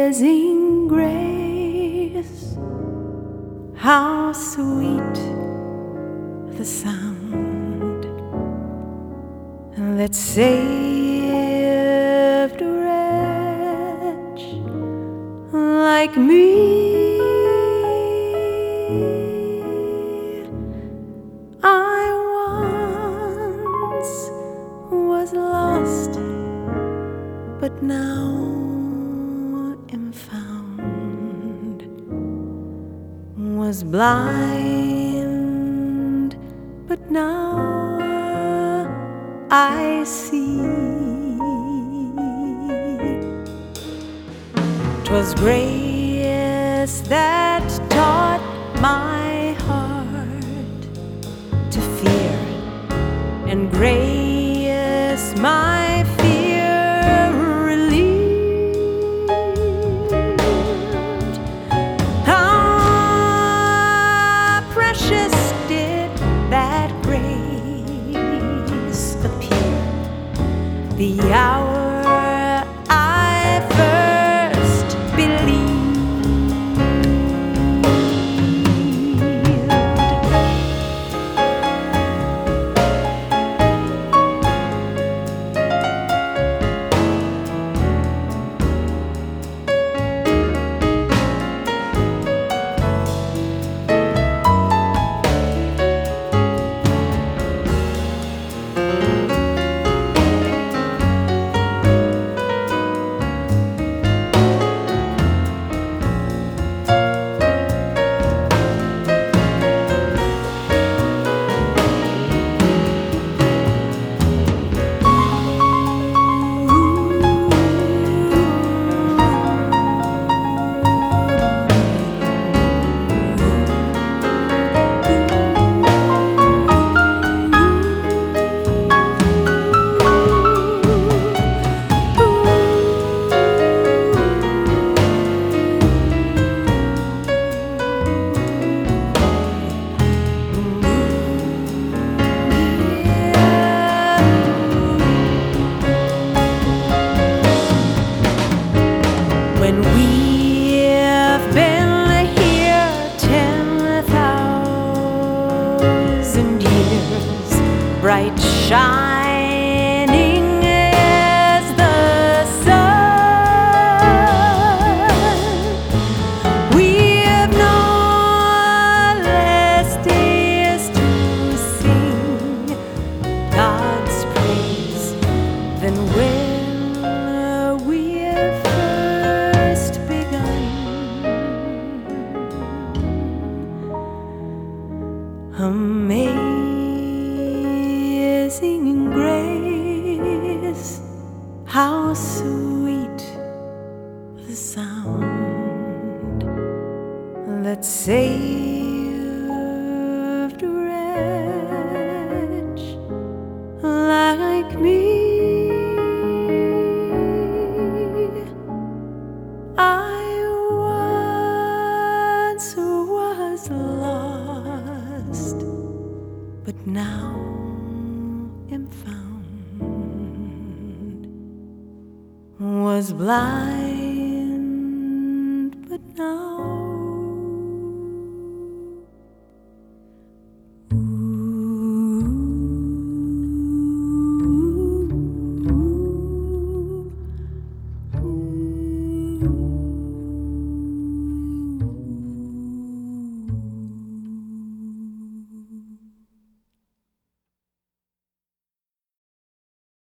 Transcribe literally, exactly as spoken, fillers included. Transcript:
amazing grace, how sweet the sound that saved a wretch like me. I once was lost, but now am found, was blind, but now I see. 'Twas grace that taught my heart to fear, and grace my fear relieved. Ah, precious did that grace appear the hour I first believed. When we've been here ten thousand years, bright shining as the sun, we've no less days to sing God's praise than when we've amazing grace, how sweet the sound that saved a wretch like me. I once was lost, but now am found, was blind, but now